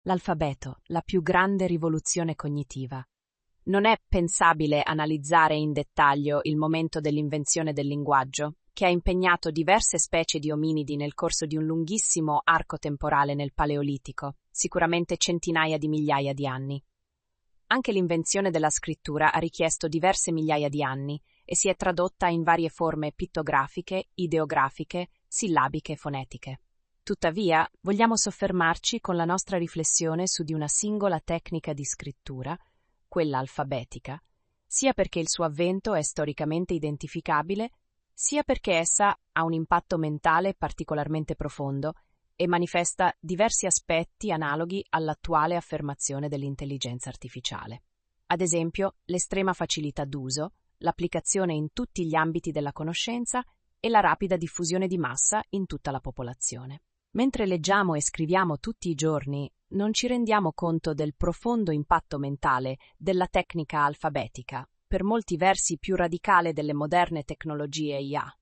L'alfabeto, la più grande rivoluzione cognitiva. Non è pensabile analizzare in dettaglio il momento dell'invenzione del linguaggio, che ha impegnato diverse specie di ominidi nel corso di un lunghissimo arco temporale nel Paleolitico, sicuramente centinaia di migliaia di anni. Anche l'invenzione della scrittura ha richiesto diverse migliaia di anni e si è tradotta in varie forme pittografiche, ideografiche, sillabiche e fonetiche. Tuttavia, vogliamo soffermarci con la nostra riflessione su di una singola tecnica di scrittura, quella alfabetica, sia perché il suo avvento è storicamente identificabile, sia perché essa ha un impatto mentale particolarmente profondo e manifesta diversi aspetti analoghi all'attuale affermazione dell'intelligenza artificiale. Ad esempio, l'estrema facilità d'uso, l'applicazione in tutti gli ambiti della conoscenza e la rapida diffusione di massa in tutta la popolazione. Mentre leggiamo e scriviamo tutti i giorni, non ci rendiamo conto del profondo impatto mentale della tecnica alfabetica, per molti versi più radicale delle moderne tecnologie IA.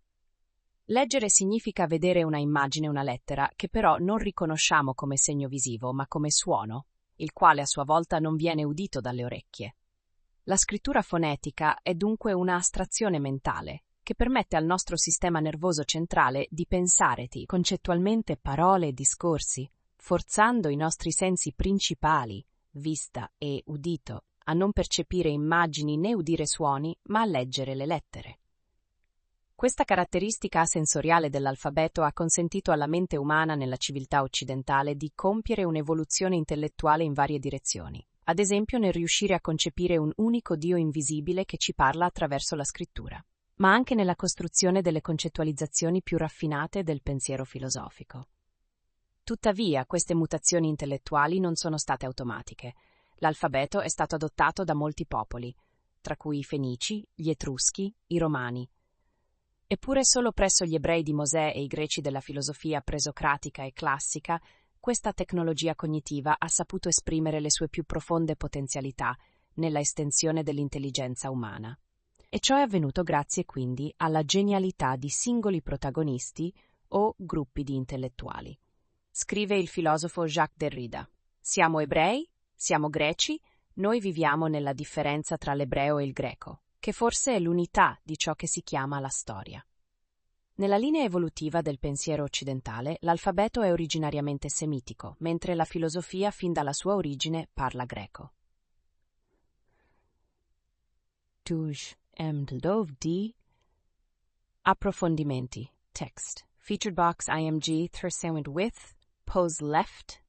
Leggere significa vedere una immagine, una lettera, che però non riconosciamo come segno visivo, ma come suono, il quale a sua volta non viene udito dalle orecchie. La scrittura fonetica è dunque una astrazione mentale, che permette al nostro sistema nervoso centrale di pensare concettualmente parole e discorsi, forzando i nostri sensi principali, vista e udito, a non percepire immagini né udire suoni, ma a leggere le lettere. Questa caratteristica sensoriale dell'alfabeto ha consentito alla mente umana nella civiltà occidentale di compiere un'evoluzione intellettuale in varie direzioni, ad esempio nel riuscire a concepire un unico Dio invisibile che ci parla attraverso la scrittura, ma anche nella costruzione delle concettualizzazioni più raffinate del pensiero filosofico. Tuttavia, queste mutazioni intellettuali non sono state automatiche. L'alfabeto è stato adottato da molti popoli, tra cui i Fenici, gli Etruschi, i Romani. Eppure solo presso gli ebrei di Mosè e i greci della filosofia presocratica e classica, questa tecnologia cognitiva ha saputo esprimere le sue più profonde potenzialità nella estensione dell'intelligenza umana. E ciò è avvenuto grazie quindi alla genialità di singoli protagonisti o gruppi di intellettuali. Scrive il filosofo Jacques Derrida: siamo ebrei, siamo greci, noi viviamo nella differenza tra l'ebreo e il greco, che forse è l'unità di ciò che si chiama la storia. Nella linea evolutiva del pensiero occidentale, l'alfabeto è originariamente semitico, mentre la filosofia fin dalla sua origine parla greco. Tuj Dovdi. Approfondimenti. Text. Featured box IMG Thursand with. Pose left.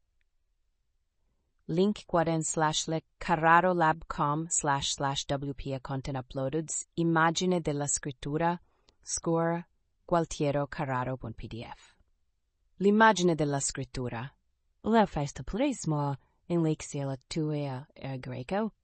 Link /link carrarolab.com//WP content uploaded. Immagine della scrittura. Score. Gualtiero Carraro.pdf. L'immagine della scrittura. La festa plasma in l'exia tua greco.